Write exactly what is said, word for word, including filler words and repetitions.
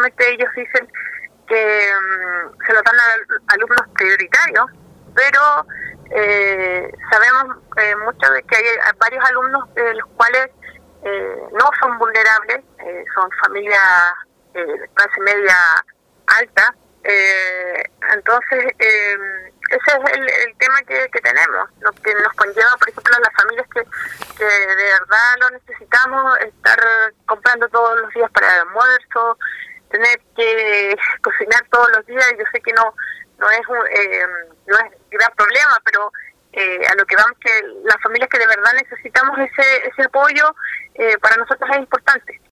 efectivamente ellos dicen que um, se lo dan a alumnos prioritarios, pero eh, sabemos eh, mucho de que hay varios alumnos de los cuales eh, no son vulnerables, eh, son familias eh, de clase media alta, eh, entonces eh, ese es el, el tema que, que tenemos, lo que nos conlleva, por ejemplo, a las familias que, que de verdad lo necesitamos, estar comprando todos los días para el almuerzo, tener que cocinar todos los días. Yo sé que no no es un eh, no es gran problema, pero eh, a lo que vamos, que las familias que de verdad necesitamos ese ese apoyo, eh, para nosotros es importante.